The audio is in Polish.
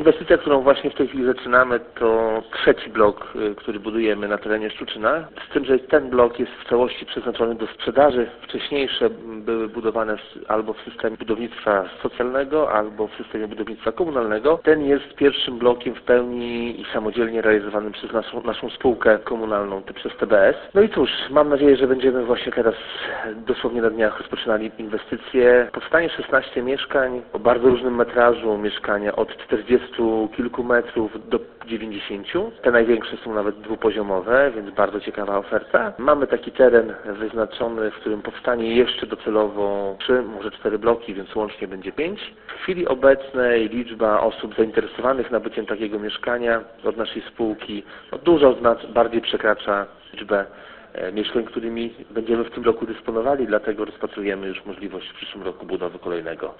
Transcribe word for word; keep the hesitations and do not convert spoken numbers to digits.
Inwestycja, którą właśnie w tej chwili zaczynamy, to trzeci blok, który budujemy na terenie Szczuczyna. Z tym, że ten blok jest w całości przeznaczony do sprzedaży. Wcześniejsze były budowane albo w systemie budownictwa socjalnego, albo w systemie budownictwa komunalnego. Ten jest pierwszym blokiem w pełni i samodzielnie realizowanym przez naszą, naszą spółkę komunalną, przez T B S. No i cóż, mam nadzieję, że będziemy właśnie teraz dosłownie na dniach rozpoczynali inwestycje. Powstanie szesnaście mieszkań o bardzo różnym metrażu, mieszkania od czterdziestu kilku metrów do dziewięćdziesięciu. Te największe są nawet dwupoziomowe, więc bardzo ciekawa oferta. Mamy taki teren wyznaczony, w którym powstanie jeszcze docelowo trzy, może cztery bloki, więc łącznie będzie pięć. W chwili obecnej liczba osób zainteresowanych nabyciem takiego mieszkania od naszej spółki no, dużo znacz- bardziej przekracza liczbę mieszkań, którymi będziemy w tym roku dysponowali, dlatego rozpatrujemy już możliwość w przyszłym roku budowy kolejnego.